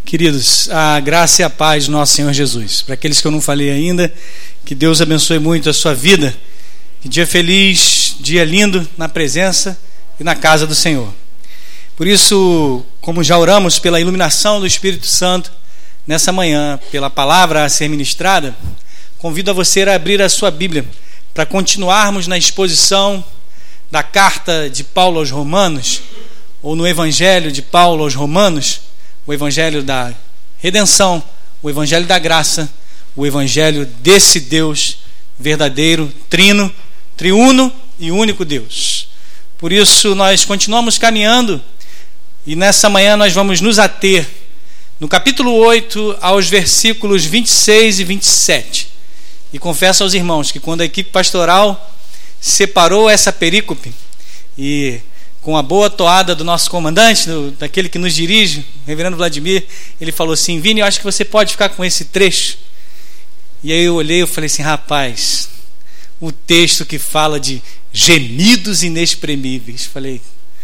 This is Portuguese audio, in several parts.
Queridos, a graça e a paz do nosso Senhor Jesus. Para aqueles que eu não falei ainda, que Deus abençoe muito a sua vida. Que dia feliz, dia lindo na presença e na casa do Senhor. Por isso, como já oramos pela iluminação do Espírito Santo nessa manhã, pela palavra a ser ministrada, convido a você a abrir a sua Bíblia para continuarmos na exposição da carta de Paulo aos Romanos, ou no Evangelho de Paulo aos Romanos, o Evangelho da redenção, o Evangelho da graça, o Evangelho desse Deus verdadeiro, trino, triuno e único Deus. Por isso nós continuamos caminhando e nessa manhã nós vamos nos ater no capítulo 8 aos versículos 26 e 27. E confesso aos irmãos que quando a equipe pastoral separou essa perícope e com a boa toada do nosso comandante, daquele que nos dirige, o reverendo Vladimir, ele falou assim: Vini, eu acho que você pode ficar com esse trecho. E aí eu olhei e falei assim: rapaz, o texto que fala de gemidos inexprimíveis. Falei,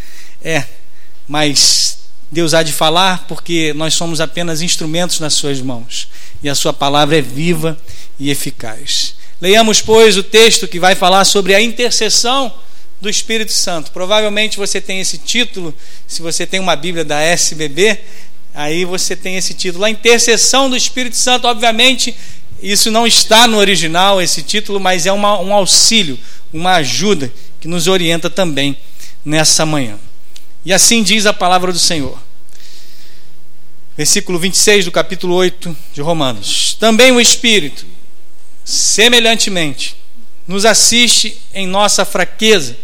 mas Deus há de falar, porque nós somos apenas instrumentos nas suas mãos, e a sua palavra é viva e eficaz. Leiamos, pois, o texto que vai falar sobre a intercessão do Espírito Santo. Provavelmente você tem esse título, se você tem uma Bíblia da SBB, aí você tem esse título, a intercessão do Espírito Santo. Obviamente isso não está no original, esse título, mas é um auxílio, uma ajuda que nos orienta também nessa manhã. E assim diz a palavra do Senhor. Versículo 26 do capítulo 8 de Romanos. Também o Espírito, semelhantemente, nos assiste em nossa fraqueza,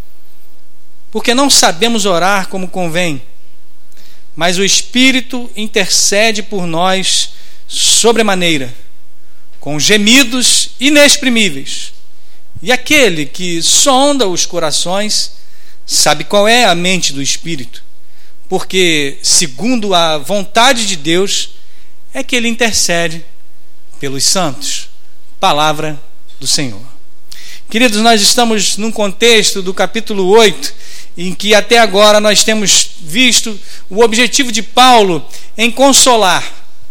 porque não sabemos orar como convém, mas o Espírito intercede por nós sobremaneira, com gemidos inexprimíveis. E aquele que sonda os corações sabe qual é a mente do Espírito, porque, segundo a vontade de Deus, é que ele intercede pelos santos. Palavra do Senhor. Queridos, nós estamos num contexto do capítulo 8, em que até agora nós temos visto o objetivo de Paulo em consolar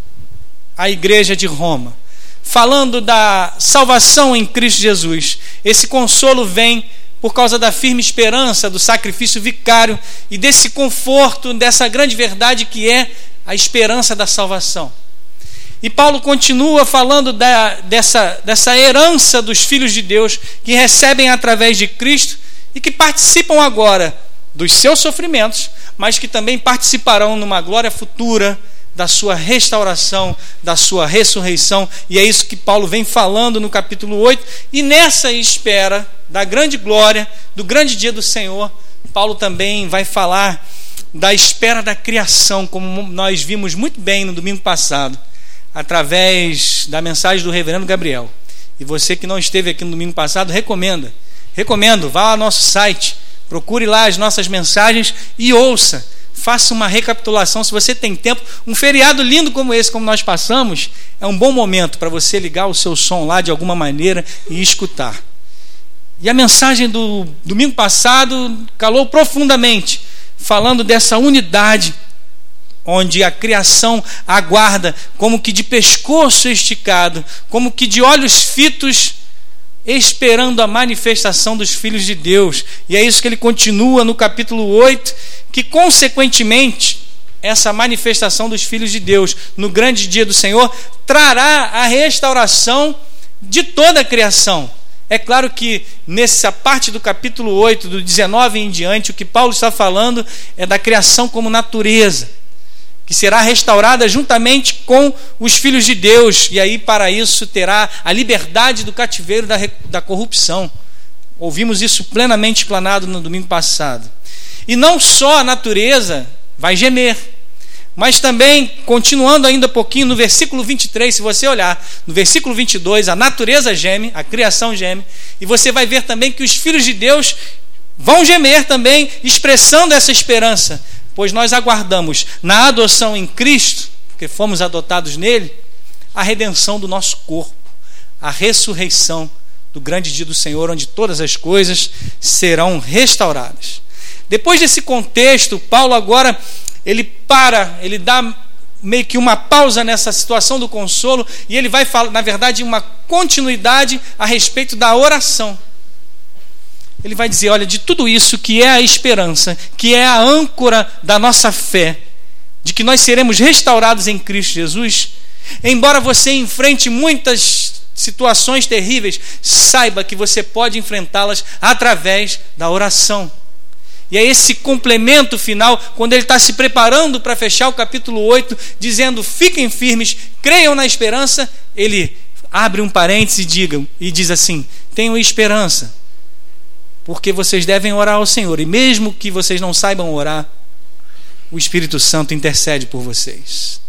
a igreja de Roma, falando da salvação em Cristo Jesus. Esse consolo vem por causa da firme esperança do sacrifício vicário e desse conforto, dessa grande verdade que é a esperança da salvação. E Paulo continua falando dessa herança dos filhos de Deus que recebem através de Cristo e que participam agora dos seus sofrimentos, mas que também participarão numa glória futura da sua restauração, da sua ressurreição. E é isso que Paulo vem falando no capítulo 8. E nessa espera da grande glória, do grande dia do Senhor, Paulo também vai falar da espera da criação, como nós vimos muito bem no domingo passado, através da mensagem do reverendo Gabriel. E você que não esteve aqui no domingo passado, recomendo, vá ao nosso site, procure lá as nossas mensagens e ouça, faça uma recapitulação se você tem tempo. Um feriado lindo como esse, como nós passamos, é um bom momento para você ligar o seu som lá de alguma maneira e escutar. E a mensagem do domingo passado calou profundamente, falando dessa unidade onde a criação aguarda, como que de pescoço esticado, como que de olhos fitos, esperando a manifestação dos filhos de Deus. E é isso que ele continua no capítulo 8, que consequentemente essa manifestação dos filhos de Deus no grande dia do Senhor trará a restauração de toda a criação. É claro que nessa parte do capítulo 8, do 19 em diante, o que Paulo está falando é da criação como natureza, que será restaurada juntamente com os filhos de Deus, e aí para isso terá a liberdade do cativeiro da corrupção. Ouvimos isso plenamente explanado no domingo passado. E não só a natureza vai gemer, mas também, continuando ainda um pouquinho, no versículo 23, se você olhar, no versículo 22, a natureza geme, a criação geme, e você vai ver também que os filhos de Deus vão gemer também, expressando essa esperança, pois nós aguardamos na adoção em Cristo, porque fomos adotados nele, a redenção do nosso corpo, a ressurreição do grande dia do Senhor, onde todas as coisas serão restauradas. Depois desse contexto, Paulo agora ele dá meio que uma pausa nessa situação do consolo, e ele vai falar, na verdade, uma continuidade a respeito da oração. Ele vai dizer, olha, de tudo isso que é a esperança, que é a âncora da nossa fé, de que nós seremos restaurados em Cristo Jesus, embora você enfrente muitas situações terríveis, saiba que você pode enfrentá-las através da oração. E é esse complemento final, quando ele está se preparando para fechar o capítulo 8, dizendo, fiquem firmes, creiam na esperança, ele abre um parênteses e diz assim, tenham esperança, porque vocês devem orar ao Senhor, e mesmo que vocês não saibam orar, o Espírito Santo intercede por vocês.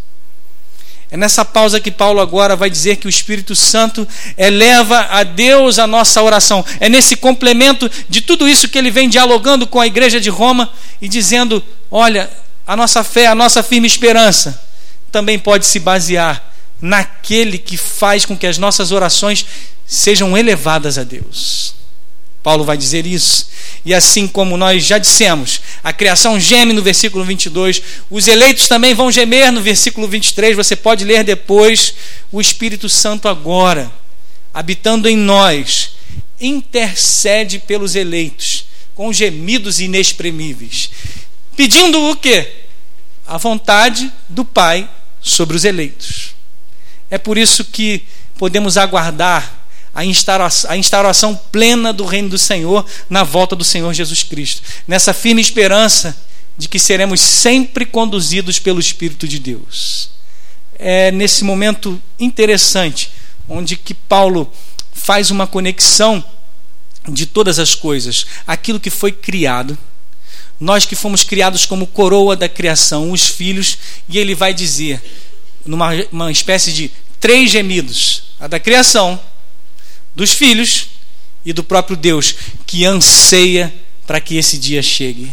É nessa pausa que Paulo agora vai dizer que o Espírito Santo eleva a Deus a nossa oração. É nesse complemento de tudo isso que ele vem dialogando com a igreja de Roma e dizendo, olha, a nossa fé, a nossa firme esperança também pode se basear naquele que faz com que as nossas orações sejam elevadas a Deus. Paulo vai dizer isso. E assim como nós já dissemos, a criação geme no versículo 22, os eleitos também vão gemer no versículo 23, você pode ler depois. O Espírito Santo agora, habitando em nós, intercede pelos eleitos, com gemidos inexprimíveis, pedindo o quê? A vontade do Pai sobre os eleitos. É por isso que podemos aguardar a instauração plena do reino do Senhor na volta do Senhor Jesus Cristo, nessa firme esperança de que seremos sempre conduzidos pelo Espírito de Deus. É nesse momento interessante onde que Paulo faz uma conexão de todas as coisas, aquilo que foi criado, nós que fomos criados como coroa da criação, os filhos, e ele vai dizer numa espécie de 3 gemidos, a da criação, dos filhos e do próprio Deus, que anseia para que esse dia chegue.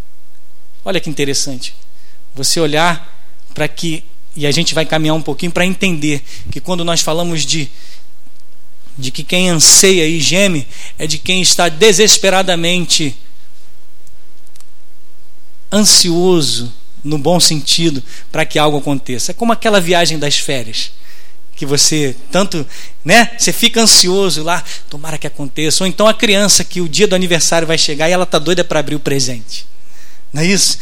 Olha que interessante, você olhar para que, e a gente vai caminhar um pouquinho para entender que quando nós falamos de que quem anseia e geme, é de quem está desesperadamente ansioso, no bom sentido, para que algo aconteça. É como aquela viagem das férias, que você tanto, você fica ansioso lá, tomara que aconteça. Ou então a criança que o dia do aniversário vai chegar e ela está doida para abrir o presente. Não é isso?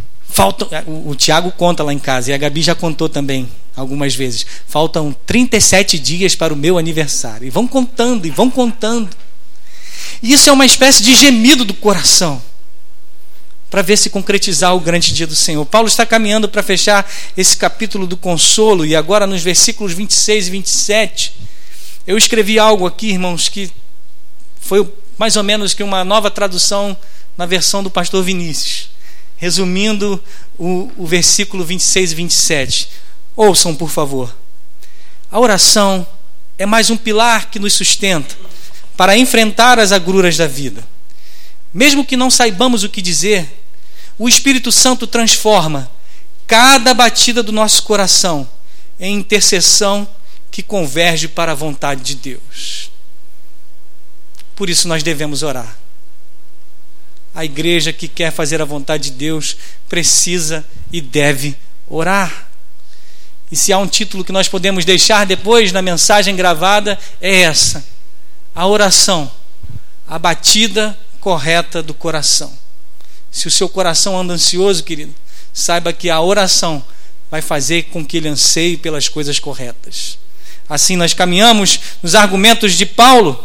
O Tiago conta lá em casa, e a Gabi já contou também algumas vezes. Faltam 37 dias para o meu aniversário. E vão contando, e vão contando. E isso é uma espécie de gemido do coração, para ver se concretizar o grande dia do Senhor. Paulo está caminhando para fechar esse capítulo do consolo, e agora nos versículos 26 e 27, eu escrevi algo aqui, irmãos, que foi mais ou menos que uma nova tradução na versão do pastor Vinícius, resumindo o versículo 26 e 27. Ouçam, por favor. A oração é mais um pilar que nos sustenta para enfrentar as agruras da vida. Mesmo que não saibamos o que dizer, o Espírito Santo transforma cada batida do nosso coração em intercessão que converge para a vontade de Deus. Por isso nós devemos orar. A igreja que quer fazer a vontade de Deus precisa e deve orar. E se há um título que nós podemos deixar depois na mensagem gravada, é essa: a oração, a batida correta do coração. Se o seu coração anda ansioso, querido, saiba que a oração vai fazer com que ele anseie pelas coisas corretas. Assim nós caminhamos nos argumentos de Paulo,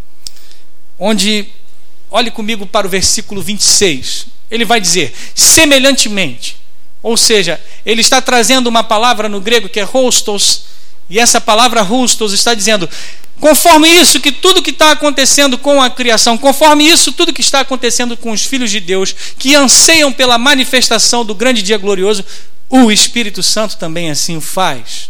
onde, olhe comigo para o versículo 26, ele vai dizer, semelhantemente, ou seja, ele está trazendo uma palavra no grego que é rostos, e essa palavra rostos está dizendo, conforme isso, que tudo que está acontecendo com a criação, conforme isso, tudo que está acontecendo com os filhos de Deus, que anseiam pela manifestação do grande dia glorioso, o Espírito Santo também assim o faz.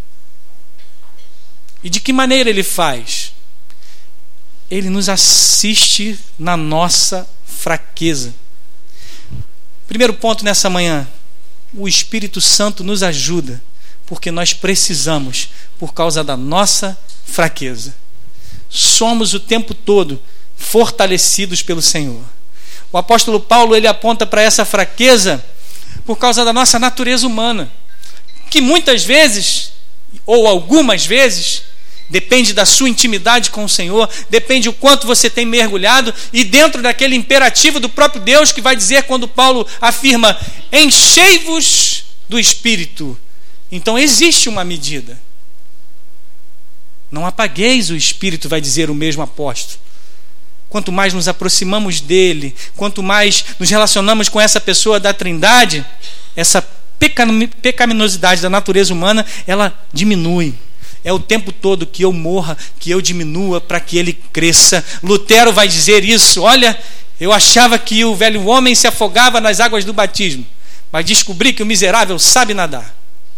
E de que maneira ele faz? Ele nos assiste na nossa fraqueza. Primeiro ponto nessa manhã, o Espírito Santo nos ajuda, porque nós precisamos, por causa da nossa fraqueza. Somos o tempo todo fortalecidos pelo Senhor. O apóstolo Paulo, ele aponta para essa fraqueza por causa da nossa natureza humana. que muitas vezes, ou algumas vezes, depende da sua intimidade com o Senhor, depende o quanto você tem mergulhado, e dentro daquele imperativo do próprio Deus que vai dizer quando Paulo afirma: enchei-vos do Espírito. Então existe uma medida. Não apagueis o Espírito, vai dizer o mesmo apóstolo. Quanto mais nos aproximamos dele, quanto mais nos relacionamos com essa pessoa da Trindade, essa pecaminosidade da natureza humana, ela diminui. É o tempo todo que eu morra, que eu diminua, para que ele cresça. Lutero vai dizer isso: olha, eu achava que o velho homem se afogava nas águas do batismo, mas descobri que o miserável sabe nadar.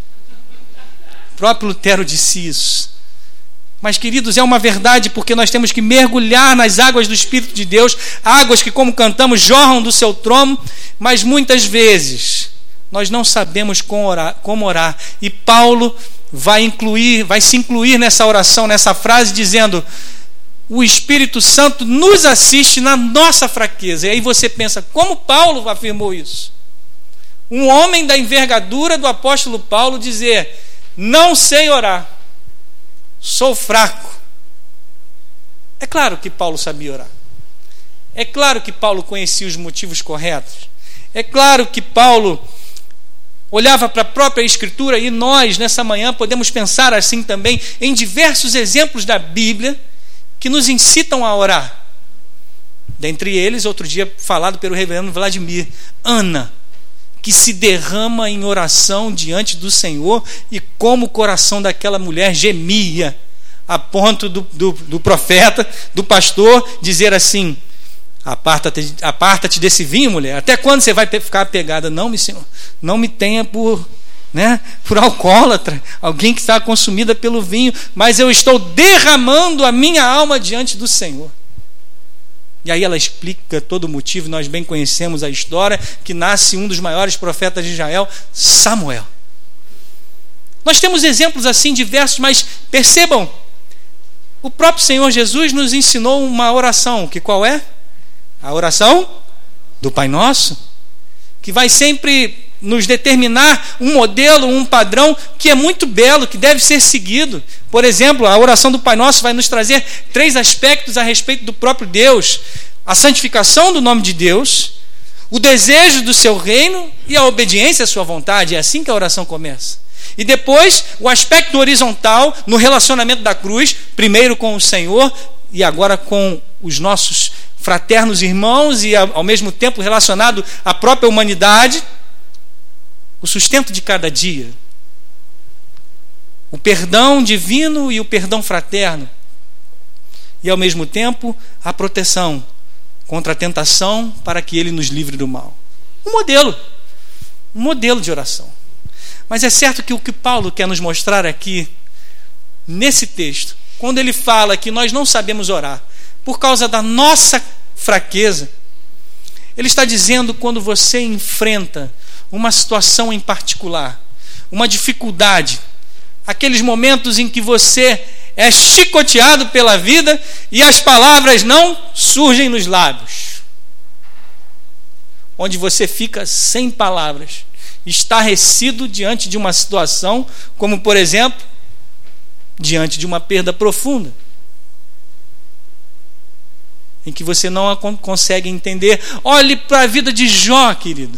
O próprio Lutero disse isso. Mas, queridos, é uma verdade, porque nós temos que mergulhar nas águas do Espírito de Deus, águas que, como cantamos, jorram do seu trono, mas muitas vezes nós não sabemos como orar. E Paulo vai se incluir nessa oração, nessa frase, dizendo: o Espírito Santo nos assiste na nossa fraqueza. E aí você pensa, como Paulo afirmou isso? Um homem da envergadura do apóstolo Paulo dizer: não sei orar, sou fraco. É claro que Paulo sabia orar. É claro que Paulo conhecia os motivos corretos. É claro que Paulo olhava para a própria Escritura, e nós, nessa manhã, podemos pensar assim também em diversos exemplos da Bíblia que nos incitam a orar. Dentre eles, outro dia falado pelo reverendo Vladimir, Ana, que se derrama em oração diante do Senhor, e como o coração daquela mulher gemia, a ponto do profeta, do pastor, dizer assim: aparta-te desse vinho, mulher. Até quando você vai ficar apegada? Não, meu Senhor, não me tenha por alcoólatra, alguém que está consumida pelo vinho, mas eu estou derramando a minha alma diante do Senhor. E aí ela explica todo o motivo. Nós bem conhecemos a história, que nasce um dos maiores profetas de Israel, Samuel. Nós temos exemplos assim diversos, mas percebam, o próprio Senhor Jesus nos ensinou uma oração, que qual é? A oração do Pai Nosso, que vai sempre nos determinar um modelo, um padrão que é muito belo, que deve ser seguido. Por exemplo, a oração do Pai Nosso vai nos trazer 3 aspectos a respeito do próprio Deus: a santificação do nome de Deus, o desejo do seu reino e a obediência à sua vontade. É assim que a oração começa. E depois, o aspecto horizontal no relacionamento da cruz, primeiro com o Senhor e agora com os nossos fraternos irmãos, e ao mesmo tempo relacionado à própria humanidade, o sustento de cada dia, o perdão divino e o perdão fraterno, e ao mesmo tempo a proteção contra a tentação, para que ele nos livre do mal. Um modelo de oração. Mas é certo que o que Paulo quer nos mostrar aqui, nesse texto, quando ele fala que nós não sabemos orar por causa da nossa fraqueza, ele está dizendo: quando você enfrenta uma situação em particular, uma dificuldade, aqueles momentos em que você é chicoteado pela vida e as palavras não surgem nos lábios, onde você fica sem palavras, estarrecido diante de uma situação, como por exemplo, diante de uma perda profunda, em que você não consegue entender. Olhe para a vida de Jó, querido.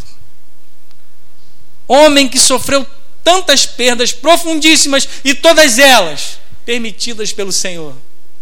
Homem que sofreu tantas perdas profundíssimas, e todas elas permitidas pelo Senhor,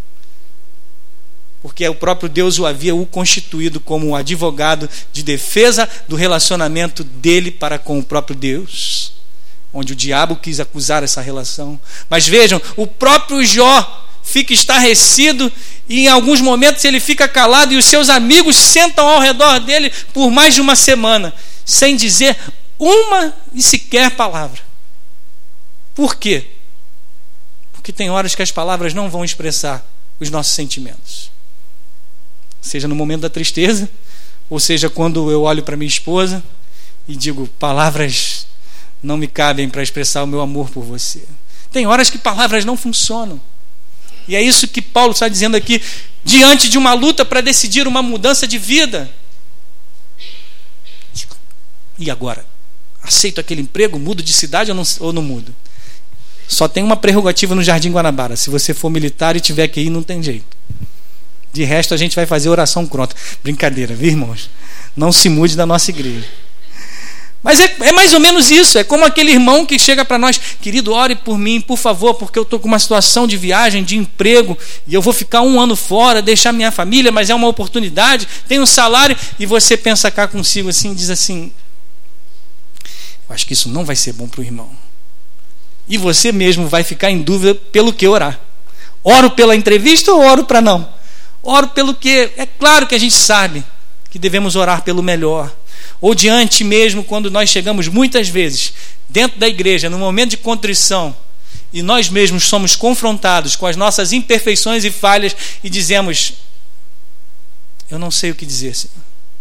porque o próprio Deus o havia constituído como um advogado de defesa do relacionamento dele para com o próprio Deus, onde o diabo quis acusar essa relação. Mas vejam, o próprio Jó fica estarrecido, e em alguns momentos ele fica calado, e os seus amigos sentam ao redor dele por mais de uma semana, sem dizer uma e sequer palavra. Por quê? Porque tem horas que as palavras não vão expressar os nossos sentimentos. Seja no momento da tristeza, ou seja quando eu olho para minha esposa e digo: palavras não me cabem para expressar o meu amor por você. Tem horas que palavras não funcionam. E é isso que Paulo está dizendo aqui, diante de uma luta para decidir uma mudança de vida. E agora? aceito aquele emprego, mudo de cidade ou não mudo? Só tem uma prerrogativa no Jardim Guanabara: se você for militar e tiver que ir, não tem jeito. De resto, a gente vai fazer oração pronta. Brincadeira, viu, irmãos? Não se mude da nossa igreja. Mas é mais ou menos isso. É como aquele irmão que chega para nós: querido, ore por mim, por favor, porque eu estou com uma situação de viagem, de emprego, e eu vou ficar 1 ano fora, deixar minha família, mas é uma oportunidade, tem um salário. E você pensa cá consigo assim, diz assim: eu acho que isso não vai ser bom para o irmão. E você mesmo vai ficar em dúvida pelo que orar. Oro pela entrevista ou oro para não? Oro pelo que... É claro que a gente sabe que devemos orar pelo melhor. Ou diante mesmo, quando nós chegamos muitas vezes dentro da igreja, no momento de contrição, e nós mesmos somos confrontados com as nossas imperfeições e falhas e dizemos: eu não sei o que dizer, Senhor.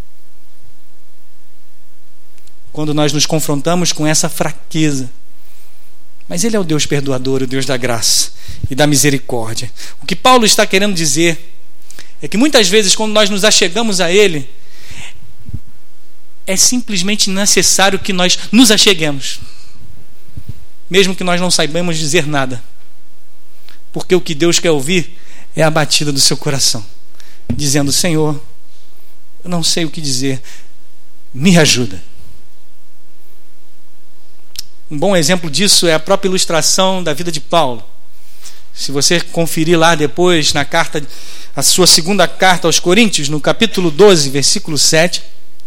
Quando nós nos confrontamos com essa fraqueza. Mas Ele é o Deus perdoador, o Deus da graça e da misericórdia. O que Paulo está querendo dizer é que muitas vezes, quando nós nos achegamos a Ele, é simplesmente necessário que nós nos acheguemos, mesmo que nós não saibamos dizer nada, porque o que Deus quer ouvir é a batida do seu coração, dizendo: Senhor, eu não sei o que dizer, me ajuda. Um bom exemplo disso é a própria ilustração da vida de Paulo. Se você conferir lá depois na carta, a sua segunda carta aos Coríntios, no capítulo 12, versículo 7.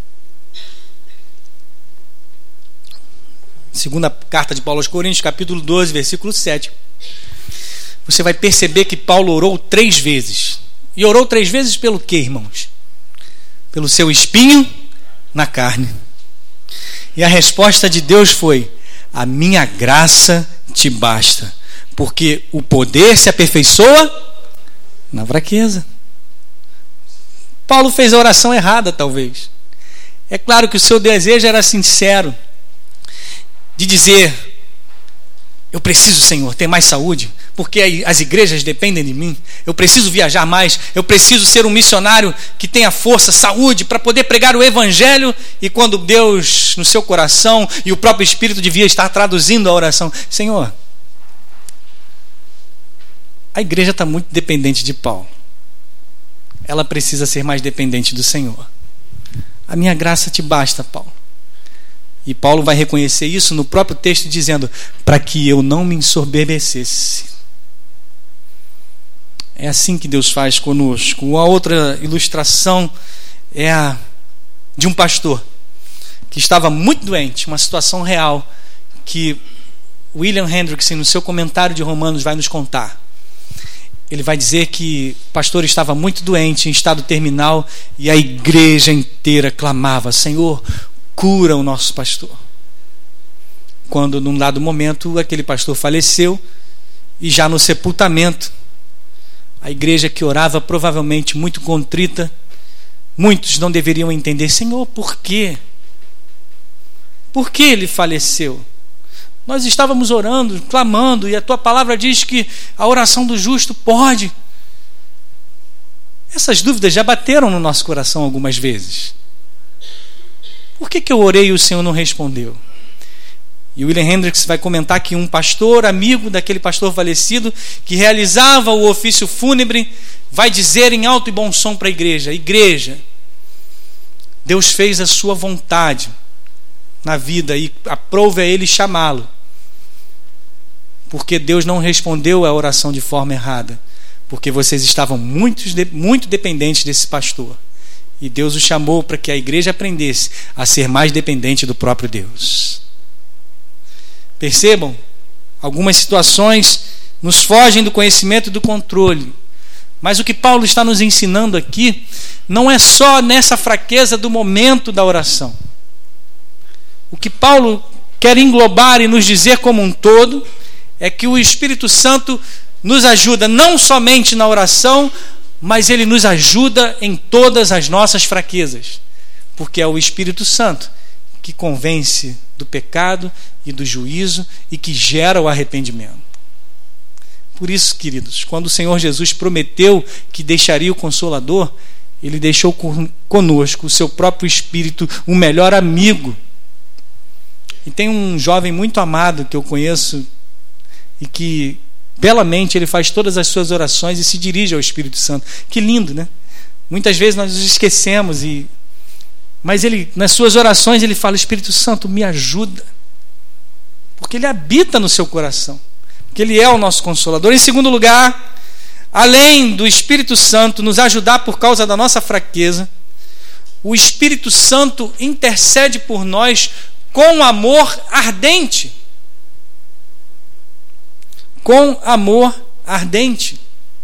Segunda carta de Paulo aos Coríntios, capítulo 12, versículo 7. Você vai perceber que Paulo orou 3 vezes. E orou 3 vezes pelo quê, irmãos? Pelo seu espinho na carne. E a resposta de Deus foi: a minha graça te basta, porque o poder se aperfeiçoa na fraqueza. Paulo fez a oração errada, talvez. É claro que o seu desejo era sincero, de dizer: eu preciso, Senhor, ter mais saúde, porque as igrejas dependem de mim. Eu preciso viajar mais. Eu preciso ser um missionário que tenha força, saúde, para poder pregar o evangelho. E quando Deus, no seu coração, e o próprio Espírito devia estar traduzindo a oração: Senhor, a igreja está muito dependente de Paulo. Ela precisa ser mais dependente do Senhor. A minha graça te basta, Paulo. E Paulo vai reconhecer isso no próprio texto, dizendo: para que eu não me ensoberbecesse. É assim que Deus faz conosco. A outra ilustração é a de um pastor que estava muito doente, uma situação real que William Hendrickson, no seu comentário de Romanos, vai nos contar. Ele vai dizer que o pastor estava muito doente, em estado terminal, e a igreja inteira clamava: Senhor, cura o nosso pastor. Quando, num dado momento, aquele pastor faleceu, e já no sepultamento, a igreja que orava, provavelmente muito contrita, muitos não deveriam entender: Senhor, por quê? Por que ele faleceu? Nós estávamos orando, clamando, e a tua palavra diz que a oração do justo pode. Essas dúvidas já bateram no nosso coração algumas vezes. Por que eu orei e o Senhor não respondeu? E William Hendrickson vai comentar que um pastor, amigo daquele pastor falecido, que realizava o ofício fúnebre, vai dizer em alto e bom som para a igreja: igreja, Deus fez a sua vontade na vida e aprove a ele chamá-lo, porque Deus não respondeu a oração de forma errada, porque vocês estavam muito dependentes desse pastor, e Deus o chamou para que a igreja aprendesse a ser mais dependente do próprio Deus. Percebam, algumas situações nos fogem do conhecimento e do controle, mas o que Paulo está nos ensinando aqui não é só nessa fraqueza do momento da oração. O que Paulo quer englobar e nos dizer como um todo é que o Espírito Santo nos ajuda não somente na oração, mas ele nos ajuda em todas as nossas fraquezas, porque é o Espírito Santo que convence do pecado e do juízo e que gera o arrependimento. Por isso, queridos, quando o Senhor Jesus prometeu que deixaria o Consolador, ele deixou conosco o seu próprio Espírito, o melhor amigo. E tem um jovem muito amado que eu conheço e que belamente ele faz todas as suas orações e se dirige ao Espírito Santo. Que lindo, né? Muitas vezes nós nos esquecemos, mas ele, nas suas orações, ele fala: Espírito Santo, me ajuda. Porque ele habita no seu coração. Porque ele é o nosso Consolador. Em segundo lugar, além do Espírito Santo nos ajudar por causa da nossa fraqueza, o Espírito Santo intercede por nós com amor ardente. Com amor ardente.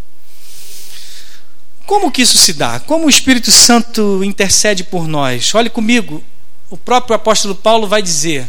Como que isso se dá? Como o Espírito Santo intercede por nós? Olhe comigo, o próprio apóstolo Paulo vai dizer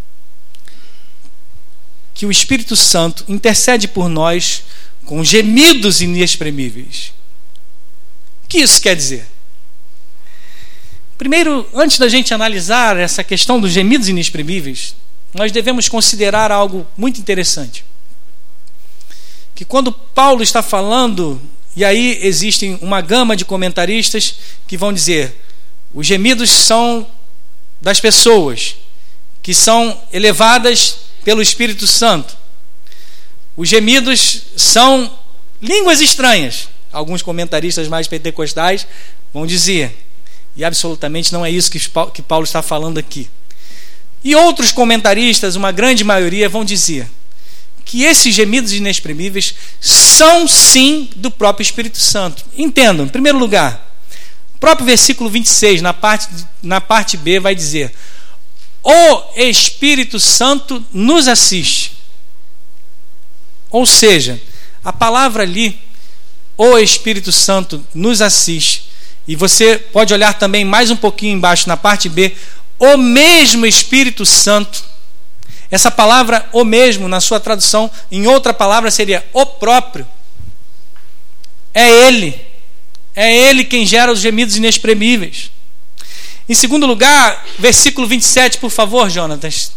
que o Espírito Santo intercede por nós com gemidos inexprimíveis. O que isso quer dizer? Primeiro, antes da gente analisar essa questão dos gemidos inexprimíveis, nós devemos considerar algo muito interessante. Que quando Paulo está falando, e aí existem uma gama de comentaristas que vão dizer: os gemidos são das pessoas que são elevadas pelo Espírito Santo. Os gemidos são línguas estranhas. Alguns comentaristas mais pentecostais vão dizer. E absolutamente não é isso que Paulo está falando aqui. E outros comentaristas, uma grande maioria, vão dizer que esses gemidos inexprimíveis são sim do próprio Espírito Santo. Entendam, em primeiro lugar, o próprio versículo 26, na parte B, vai dizer: o Espírito Santo nos assiste. Ou seja, a palavra ali, o Espírito Santo nos assiste. E você pode olhar também mais um pouquinho embaixo, na parte B, o mesmo Espírito Santo. Essa palavra, o mesmo, na sua tradução, em outra palavra, seria o próprio. É Ele quem gera os gemidos inexprimíveis. Em segundo lugar, versículo 27, por favor, Jonatas.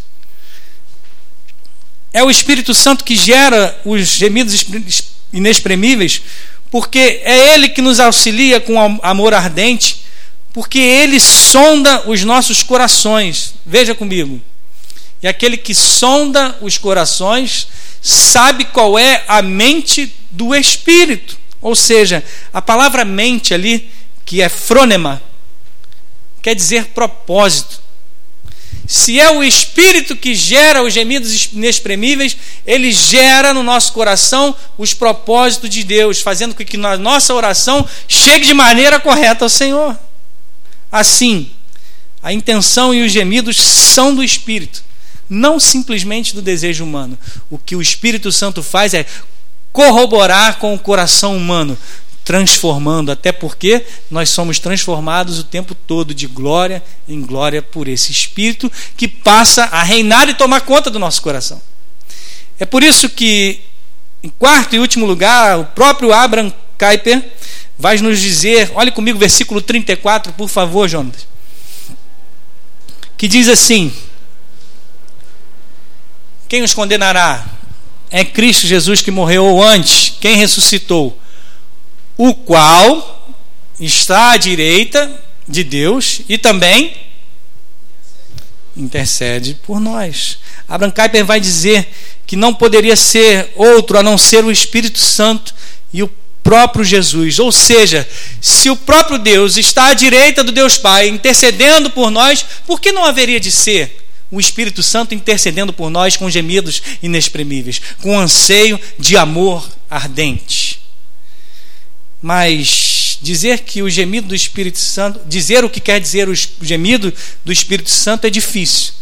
É o Espírito Santo que gera os gemidos inexprimíveis, porque é Ele que nos auxilia com amor ardente, porque Ele sonda os nossos corações. Veja comigo. E aquele que sonda os corações sabe qual é a mente do Espírito. Ou seja, a palavra mente ali, que é frônema, quer dizer propósito. Se é o Espírito que gera os gemidos inexprimíveis, Ele gera no nosso coração os propósitos de Deus, fazendo com que a nossa oração chegue de maneira correta ao Senhor. Assim, a intenção e os gemidos são do Espírito, não simplesmente do desejo humano. O que o Espírito Santo faz é corroborar com o coração humano, transformando, até porque nós somos transformados o tempo todo de glória em glória por esse Espírito que passa a reinar e tomar conta do nosso coração. É por isso que, em quarto e último lugar, o próprio Abraham Kuyper vai nos dizer, olhe comigo o versículo 34, por favor, Jonas, que diz assim: quem os condenará? É Cristo Jesus que morreu antes, quem ressuscitou, o qual está à direita de Deus e também intercede por nós. Abraham Kuyper vai dizer que não poderia ser outro a não ser o Espírito Santo e o próprio Jesus. Ou seja, se o próprio Deus está à direita do Deus Pai intercedendo por nós, por que não haveria de ser o Espírito Santo intercedendo por nós com gemidos inexprimíveis, com anseio de amor ardente? Mas dizer que o gemido do Espírito Santo, dizer o que quer dizer o gemido do Espírito Santo é difícil.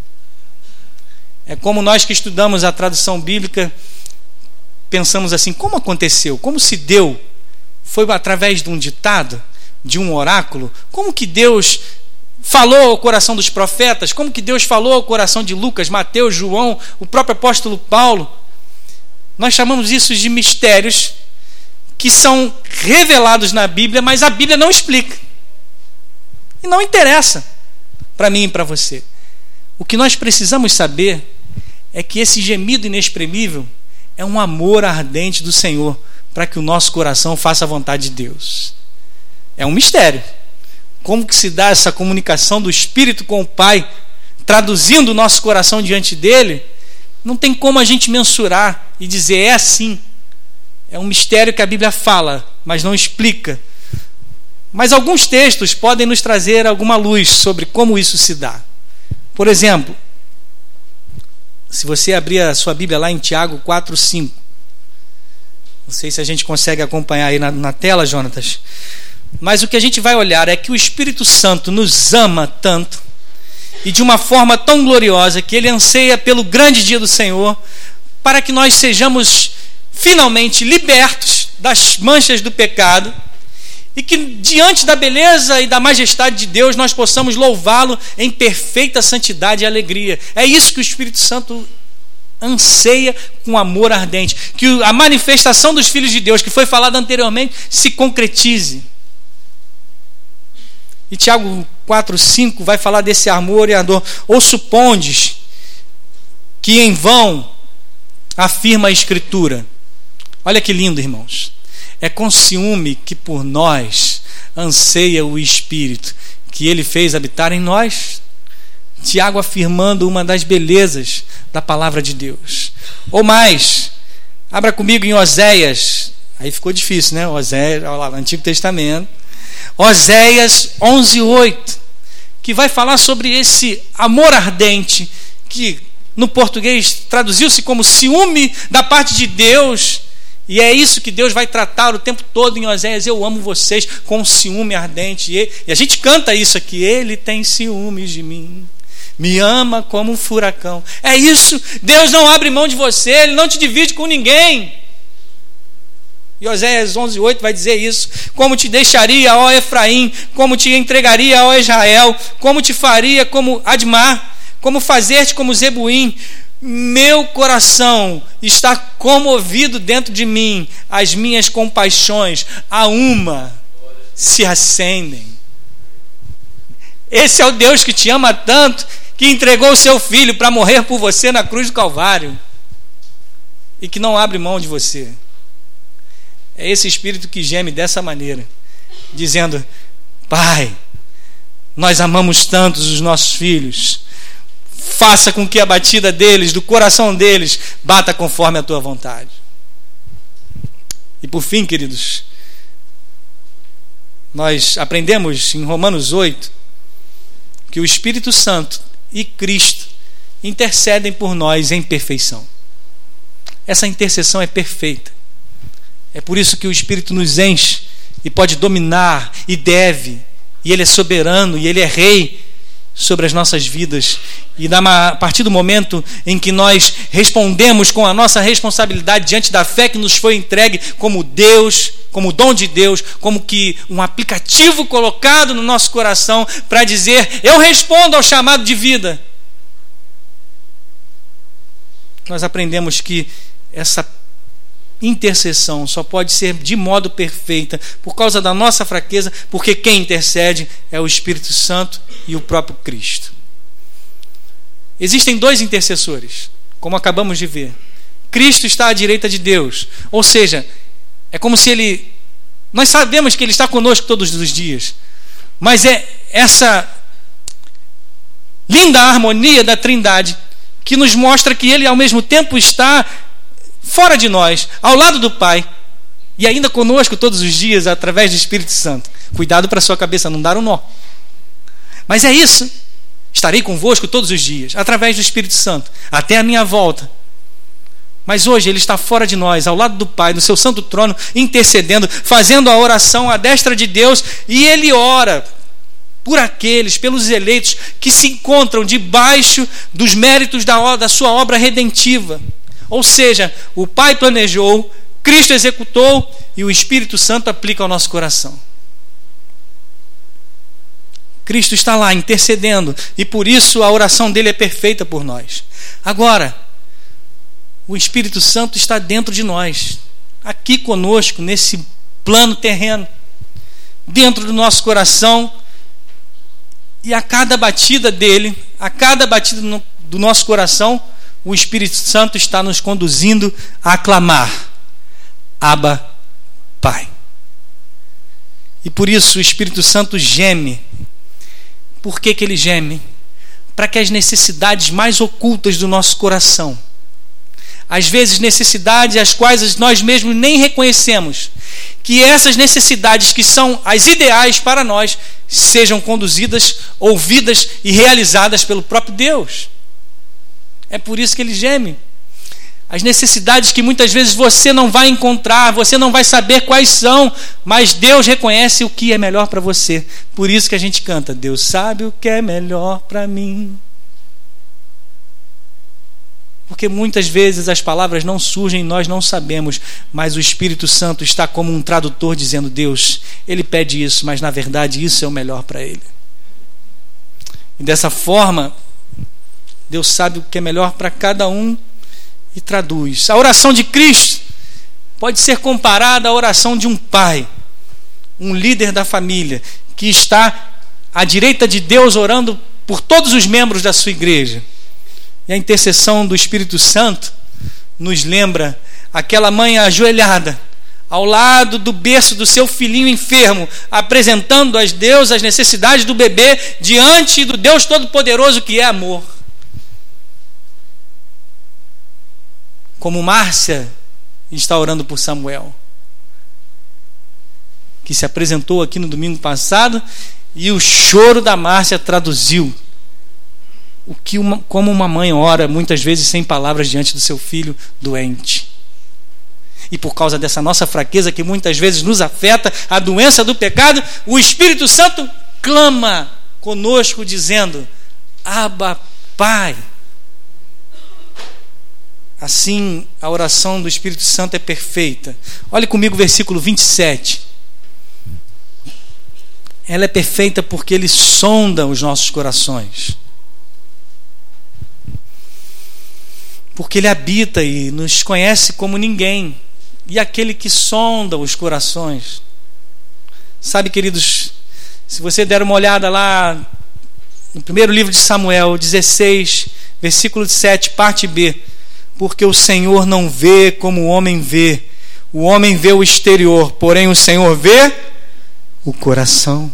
É como nós que estudamos a tradução bíblica, pensamos assim: como aconteceu? Como se deu? Foi através de um ditado? De um oráculo? Como que Deus falou ao coração dos profetas? Como que Deus falou ao coração de Lucas, Mateus, João, o próprio apóstolo Paulo? Nós chamamos isso de mistérios que são revelados na Bíblia, mas a Bíblia não explica. E não interessa para mim e para você. O que nós precisamos saber é que esse gemido inexprimível é um amor ardente do Senhor para que o nosso coração faça a vontade de Deus. É um mistério. Como que se dá essa comunicação do Espírito com o Pai, traduzindo o nosso coração diante dele, não tem como a gente mensurar e dizer, é assim. É um mistério que a Bíblia fala, mas não explica. Mas alguns textos podem nos trazer alguma luz sobre como isso se dá. Por exemplo, se você abrir a sua Bíblia lá em Tiago 4:5, não sei se a gente consegue acompanhar aí na tela, Jonatas, mas o que a gente vai olhar é que o Espírito Santo nos ama tanto e de uma forma tão gloriosa que ele anseia pelo grande dia do Senhor, para que nós sejamos finalmente libertos das manchas do pecado e que diante da beleza e da majestade de Deus nós possamos louvá-lo em perfeita santidade e alegria. É isso que o Espírito Santo anseia com amor ardente, que a manifestação dos filhos de Deus que foi falada anteriormente se concretize. E Tiago 4:5 vai falar desse amor e ardor. Ou supondes que em vão afirma a Escritura? Olha que lindo, irmãos. É com ciúme que por nós anseia o Espírito, que ele fez habitar em nós. Tiago afirmando uma das belezas da palavra de Deus. Ou mais, abra comigo em Oséias. Aí ficou difícil, né? Oséias, olha lá, no Antigo Testamento. Oséias 11:8, que vai falar sobre esse amor ardente, que no português traduziu-se como ciúme da parte de Deus. E é isso que Deus vai tratar o tempo todo em Oséias. Eu amo vocês com ciúme ardente. E a gente canta isso aqui. Ele tem ciúmes de mim, me ama como um furacão. É isso. Deus não abre mão de você. Ele não te divide com ninguém. E Oséias 11:8 vai dizer isso. Como te deixaria, ó Efraim? Como te entregaria, ó Israel? Como te faria como Admar? Como fazer-te como Zebuim? Meu coração está comovido dentro de mim, as minhas compaixões a uma se acendem. Esse é o Deus que te ama tanto, que entregou o seu filho para morrer por você na cruz do Calvário e que não abre mão de você. É esse Espírito que geme dessa maneira, dizendo: Pai, nós amamos tantos os nossos filhos, faça com que a batida deles, do coração deles, bata conforme a tua vontade. E por fim, queridos, nós aprendemos em Romanos 8 que o Espírito Santo e Cristo intercedem por nós em perfeição. Essa intercessão é perfeita. É por isso que o Espírito nos enche e pode dominar e deve, e Ele é soberano e Ele é rei sobre as nossas vidas. E a partir do momento em que nós respondemos com a nossa responsabilidade diante da fé que nos foi entregue como Deus, como dom de Deus, como que um aplicativo colocado no nosso coração para dizer: eu respondo ao chamado de vida, nós aprendemos que essa intercessão só pode ser de modo perfeita por causa da nossa fraqueza, porque quem intercede é o Espírito Santo e o próprio Cristo. Existem dois intercessores, como acabamos de ver. Cristo está à direita de Deus, ou seja, é como se nós sabemos que Ele está conosco todos os dias, mas é essa linda harmonia da Trindade que nos mostra que Ele ao mesmo tempo está fora de nós, ao lado do Pai, e ainda conosco todos os dias através do Espírito Santo. Cuidado para a sua cabeça não dar um nó. Mas é isso. Estarei convosco todos os dias, através do Espírito Santo, até a minha volta. Mas hoje Ele está fora de nós, ao lado do Pai, no seu santo trono, intercedendo, fazendo a oração à destra de Deus, e Ele ora por aqueles, pelos eleitos que se encontram debaixo dos méritos da sua obra redentiva. Ou seja, o Pai planejou, Cristo executou e o Espírito Santo aplica ao nosso coração. Cristo está lá intercedendo e por isso a oração dele é perfeita por nós. Agora, o Espírito Santo está dentro de nós, aqui conosco, nesse plano terreno, dentro do nosso coração, e a cada batida dele, a cada batida do nosso coração, o Espírito Santo está nos conduzindo a clamar: Abba, Pai. E por isso o Espírito Santo geme. Por que ele geme? para que as necessidades mais ocultas do nosso coração, às vezes necessidades as quais nós mesmos nem reconhecemos, que essas necessidades que são as ideais para nós sejam conduzidas, ouvidas e realizadas pelo próprio Deus. É por isso que ele geme. As necessidades que muitas vezes você não vai encontrar, você não vai saber quais são, mas Deus reconhece o que é melhor para você. Por isso que a gente canta: Deus sabe o que é melhor para mim. Porque muitas vezes as palavras não surgem e nós não sabemos, mas o Espírito Santo está como um tradutor dizendo: Deus, ele pede isso, mas na verdade isso é o melhor para ele. E dessa forma, Deus sabe o que é melhor para cada um e traduz. A oração de Cristo pode ser comparada à oração de um pai, um líder da família, que está à direita de Deus orando por todos os membros da sua igreja. E a intercessão do Espírito Santo nos lembra aquela mãe ajoelhada ao lado do berço do seu filhinho enfermo, apresentando a Deus as necessidades do bebê diante do Deus Todo-Poderoso que é amor. Como Márcia está orando por Samuel, que se apresentou aqui no domingo passado, e o choro da Márcia traduziu como uma mãe ora muitas vezes sem palavras diante do seu filho doente. E por causa dessa nossa fraqueza que muitas vezes nos afeta, a doença do pecado, o Espírito Santo clama conosco dizendo: Abba, Pai. Assim, a oração do Espírito Santo é perfeita. Olhe comigo o versículo 27. Ela é perfeita porque ele sonda os nossos corações. Porque ele habita e nos conhece como ninguém. E aquele que sonda os corações. Sabe, queridos, se você der uma olhada lá no primeiro livro de Samuel, 16, versículo 7, parte B. Porque o Senhor não vê como o homem vê. O homem vê o exterior, porém o Senhor vê o coração.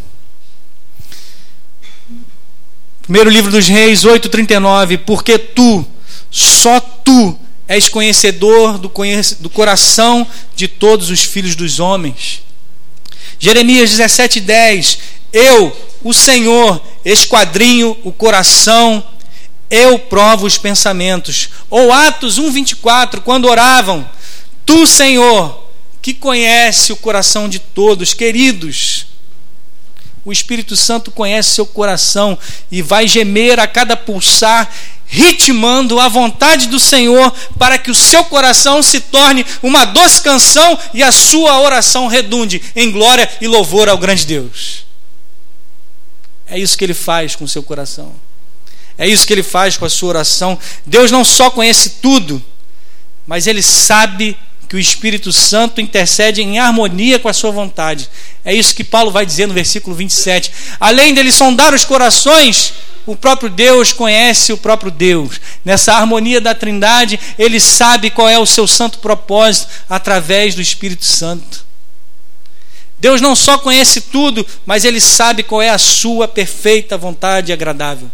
Primeiro livro dos Reis, 8:39. Porque tu, só tu, és conhecedor do coração de todos os filhos dos homens. Jeremias 17:10. Eu, o Senhor, esquadrinho o coração, eu provo os pensamentos. Ou Atos 1:24, quando oravam: Tu, Senhor, que conhece o coração de todos. Queridos, o Espírito Santo conhece seu coração e vai gemer a cada pulsar, ritmando a vontade do Senhor, para que o seu coração se torne uma doce canção e a sua oração redunde em glória e louvor ao grande Deus. É isso que ele faz com o seu coração. É isso que ele faz com a sua oração. Deus não só conhece tudo, mas ele sabe que o Espírito Santo intercede em harmonia com a sua vontade. É isso que Paulo vai dizer no versículo 27. Além dele sondar os corações, o próprio Deus conhece o próprio Deus. Nessa harmonia da Trindade, ele sabe qual é o seu santo propósito através do Espírito Santo. Deus não só conhece tudo, mas ele sabe qual é a sua perfeita vontade agradável.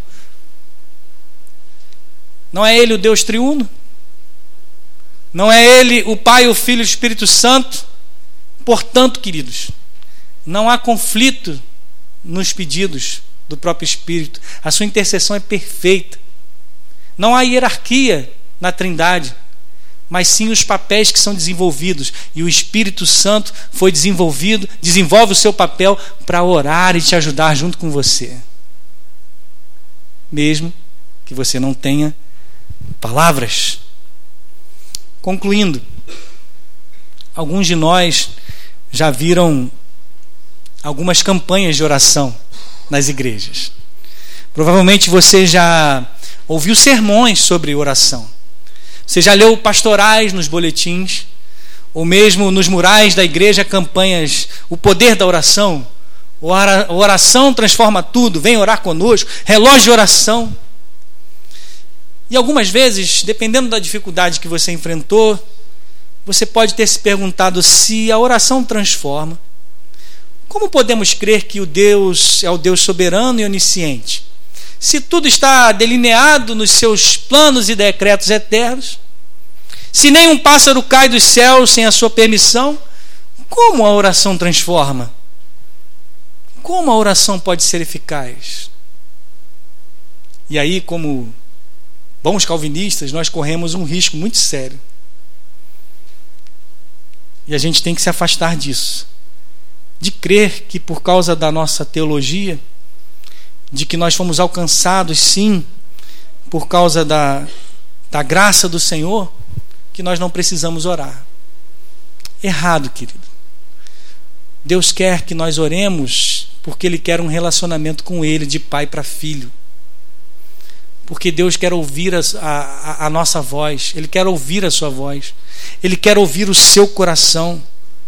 Não é ele o Deus triuno? Não é ele o Pai, o Filho e o Espírito Santo? Portanto, queridos, não há conflito nos pedidos do próprio Espírito. A sua intercessão é perfeita. Não há hierarquia na Trindade, mas sim os papéis que são desenvolvidos. E o Espírito Santo desenvolve o seu papel para orar e te ajudar junto com você. Mesmo que você não tenha palavras. Concluindo, alguns de nós já viram algumas campanhas de oração nas igrejas. Provavelmente você já ouviu sermões sobre oração. Você já leu pastorais nos boletins, ou mesmo nos murais da igreja, campanhas: o poder da oração, a oração transforma tudo, vem orar conosco, relógio de oração. E algumas vezes, dependendo da dificuldade que você enfrentou, você pode ter se perguntado: se a oração transforma, como podemos crer que o Deus é o Deus soberano e onisciente, se tudo está delineado nos seus planos e decretos eternos, se nenhum pássaro cai dos céus sem a sua permissão, como a oração transforma? Como a oração pode ser eficaz? E aí, como bons calvinistas, nós corremos um risco muito sério. E a gente tem que se afastar disso. De crer que por causa da nossa teologia, de que nós fomos alcançados, sim, por causa da graça do Senhor, que nós não precisamos orar. Errado, querido. Deus quer que nós oremos porque Ele quer um relacionamento com Ele, de pai para filho. Porque Deus quer ouvir a nossa voz, Ele quer ouvir a sua voz, Ele quer ouvir o seu coração.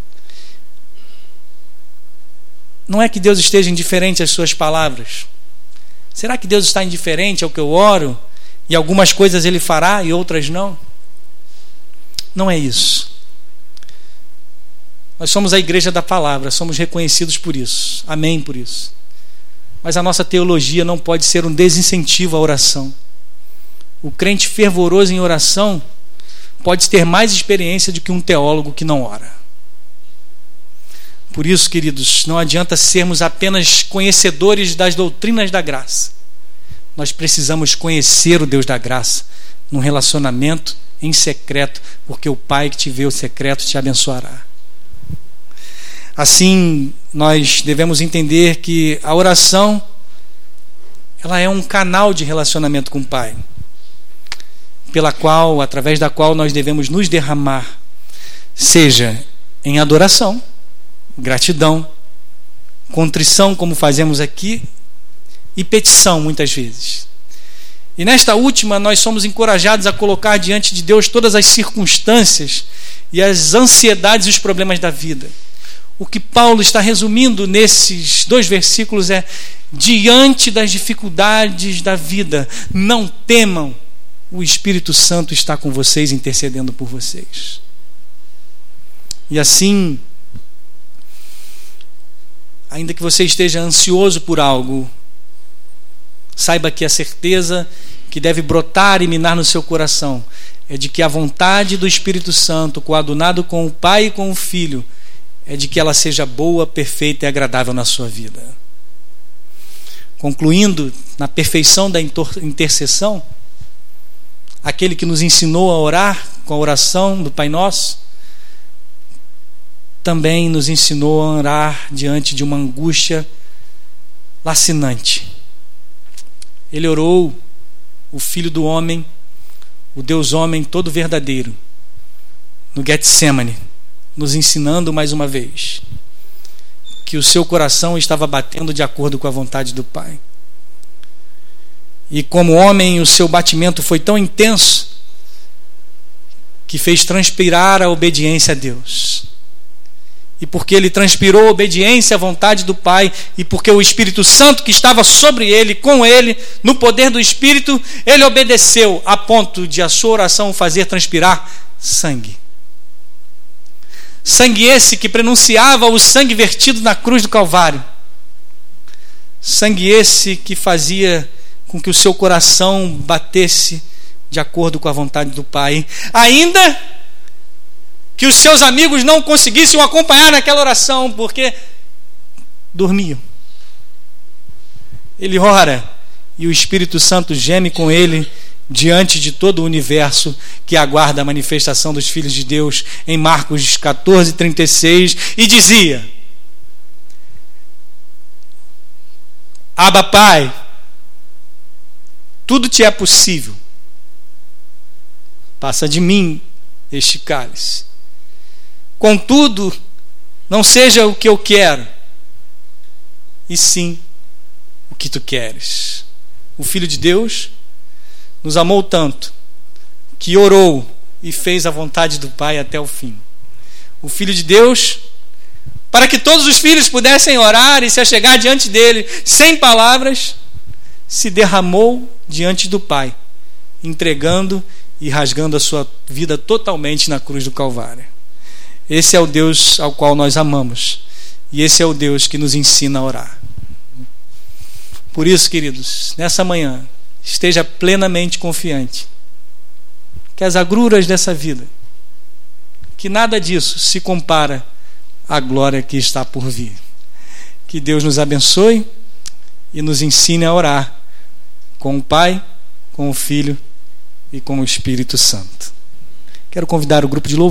Não é que Deus esteja indiferente às suas palavras. Será que Deus está indiferente ao que eu oro e algumas coisas Ele fará e outras não? Não é isso. Nós somos a igreja da palavra, somos reconhecidos por isso. Amém por isso. Mas a nossa teologia não pode ser um desincentivo à oração. O crente fervoroso em oração pode ter mais experiência do que um teólogo que não ora. Por isso, queridos, não adianta sermos apenas conhecedores das doutrinas da graça. Nós precisamos conhecer o Deus da graça num relacionamento em secreto, porque o Pai que te vê o secreto te abençoará. Assim, nós devemos entender que a oração, ela é um canal de relacionamento com o Pai, através da qual nós devemos nos derramar, seja em adoração, gratidão, contrição, como fazemos aqui, e petição, muitas vezes. E nesta última, nós somos encorajados a colocar diante de Deus todas as circunstâncias e as ansiedades e os problemas da vida. O que Paulo está resumindo nesses 2 versículos é: diante das dificuldades da vida, não temam, o Espírito Santo está com vocês, intercedendo por vocês. E assim, ainda que você esteja ansioso por algo, saiba que a certeza que deve brotar e minar no seu coração é de que a vontade do Espírito Santo, coadunado com o Pai e com o Filho, é de que ela seja boa, perfeita e agradável na sua vida. Concluindo, na perfeição da intercessão, aquele que nos ensinou a orar com a oração do Pai Nosso, também nos ensinou a orar diante de uma angústia lacinante. Ele orou, o Filho do Homem, o Deus homem todo verdadeiro, no Getsemane, nos ensinando mais uma vez que o seu coração estava batendo de acordo com a vontade do Pai. E como homem, o seu batimento foi tão intenso que fez transpirar a obediência a Deus. E porque ele transpirou a obediência à vontade do Pai, e porque o Espírito Santo que estava sobre ele, com ele, no poder do Espírito, ele obedeceu a ponto de a sua oração fazer transpirar sangue. Sangue esse que pronunciava o sangue vertido na cruz do Calvário. Sangue esse que fazia com que o seu coração batesse de acordo com a vontade do Pai. Ainda que os seus amigos não conseguissem o acompanhar naquela oração, porque dormiam. Ele ora e o Espírito Santo geme com ele diante de todo o universo que aguarda a manifestação dos filhos de Deus, em Marcos 14:36, e dizia: Abba, Pai, tudo te é possível, passa de mim este cálice, contudo não seja o que eu quero, e sim o que tu queres. O Filho de Deus nos amou tanto que orou e fez a vontade do Pai até o fim. O Filho de Deus, para que todos os filhos pudessem orar e se achegar diante dele sem palavras, se derramou diante do Pai, entregando e rasgando a sua vida totalmente na cruz do Calvário. Esse é o Deus ao qual nós amamos, e esse é o Deus que nos ensina a orar. Por isso, queridos, nessa manhã, esteja plenamente confiante que as agruras dessa vida, que nada disso se compara à glória que está por vir. Que Deus nos abençoe e nos ensine a orar com o Pai, com o Filho e com o Espírito Santo. Quero convidar o grupo de louvor